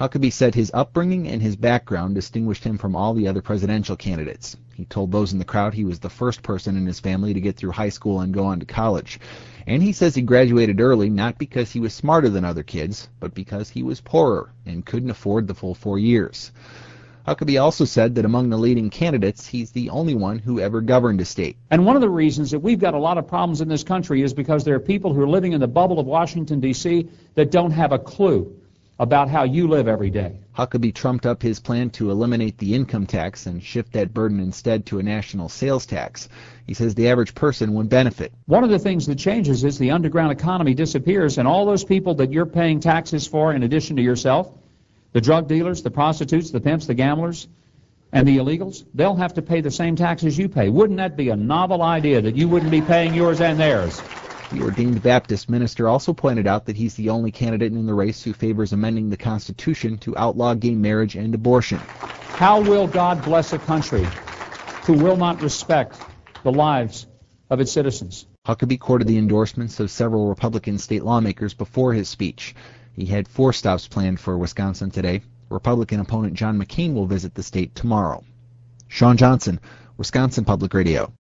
Huckabee said his upbringing and his background distinguished him from all the other presidential candidates. He told those in the crowd he was the first person in his family to get through high school and go on to college. And he says he graduated early not because he was smarter than other kids, but because he was poorer and couldn't afford the full 4 years. Huckabee also said that among the leading candidates, he's the only one who ever governed a state. And one of the reasons that we've got a lot of problems in this country is because there are people who are living in the bubble of Washington, D.C. that don't have a clue about how you live every day. Huckabee trumped up his plan to eliminate the income tax and shift that burden instead to a national sales tax. He says the average person would benefit. One of the things that changes is the underground economy disappears, and all those people that you're paying taxes for in addition to yourself, the drug dealers, the prostitutes, the pimps, the gamblers, and the illegals, they'll have to pay the same taxes you pay. Wouldn't that be a novel idea that you wouldn't be paying yours and theirs? The ordained Baptist minister also pointed out that he's the only candidate in the race who favors amending the Constitution to outlaw gay marriage and abortion. How will God bless a country who will not respect the lives of its citizens? Huckabee courted the endorsements of several Republican state lawmakers before his speech. He had 4 stops planned for Wisconsin today. Republican opponent John McCain will visit the state tomorrow. Sean Johnson, Wisconsin Public Radio.